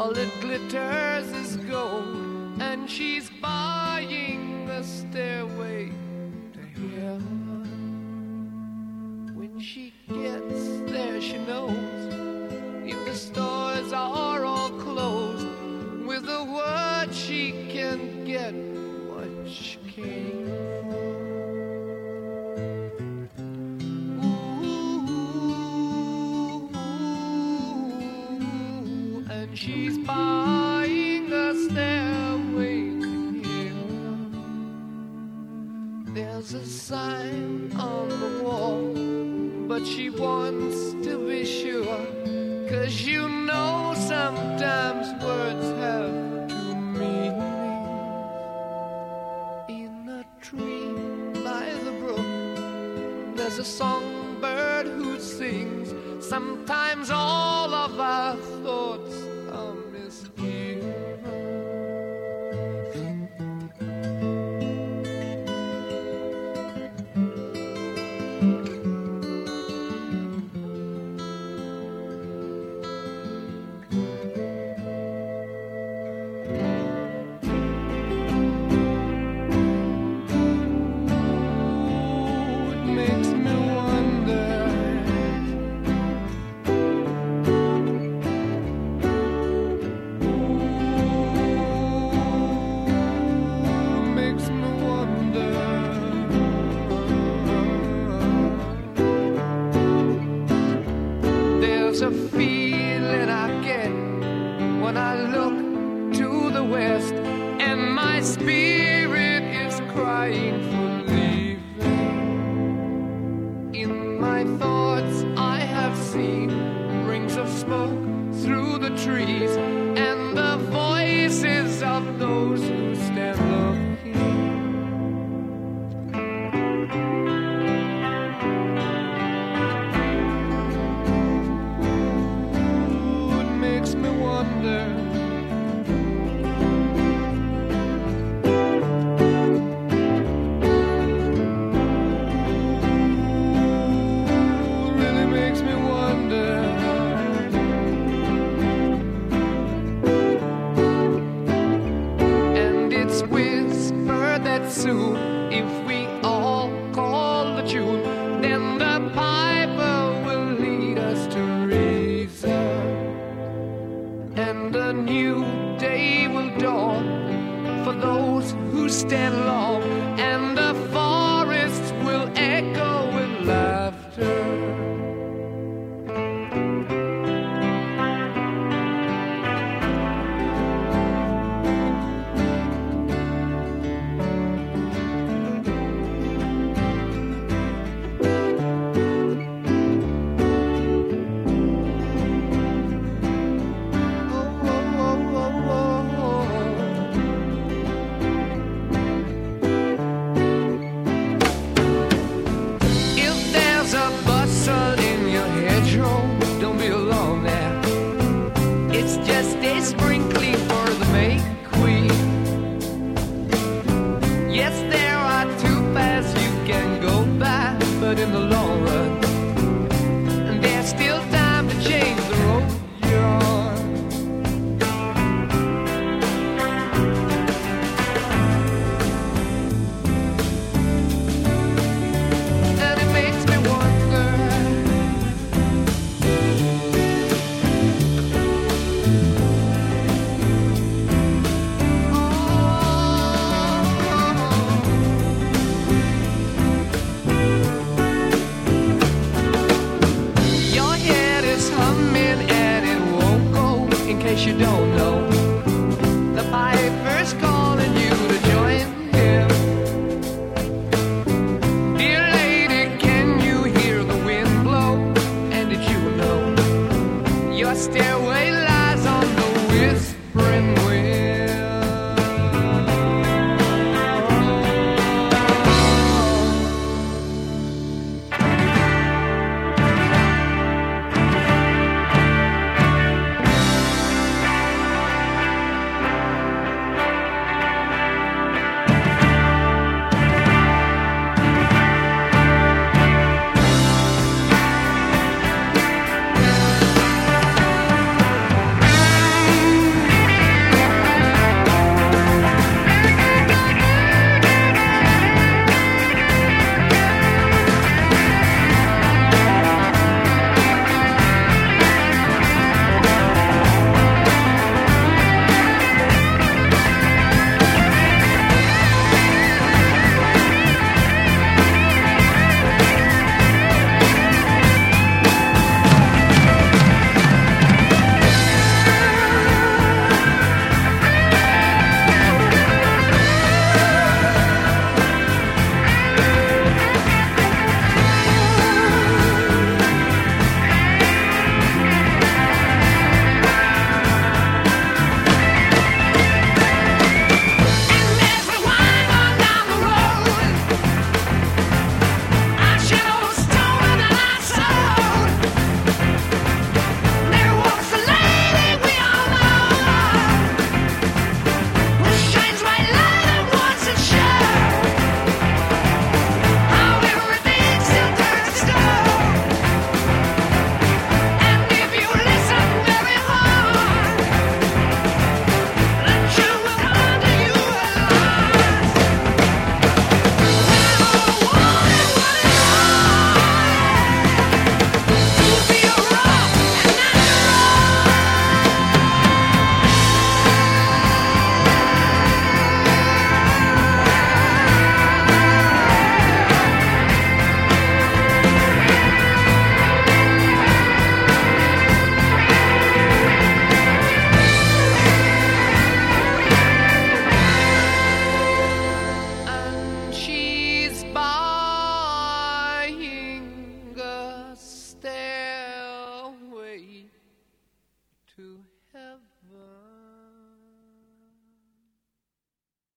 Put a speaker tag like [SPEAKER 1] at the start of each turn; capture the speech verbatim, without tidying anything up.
[SPEAKER 1] all it glitters is gold, and she's buying a stairway to heaven. When she gets there, she knows if the stores are all closed, with a word she can get what she came for. Ooh, and she's buying a stairway to heaven. There's a sign on the wall, but she wants to be sure, 'cause you know sometimes words have two meanings. In a tree by the brook, there's a songbird who sings. Sometimes all of our thoughts are misgiven. There's a feeling I get when I look to the west, and my spirit is crying for leaving. In my thoughts I have seen rings of smoke through the trees, and the voices of those who stand looking. Soon, if we all call the tune, then the piper will lead us to reason, and a new day will dawn for those who stand long, and the forests will echo with laughter. Just a sprinkling for the May Queen. Yes, there are two paths you can go by, but in the long run, there's still time to change the road you're on. And it makes me wonder, you don't know, the piper's call.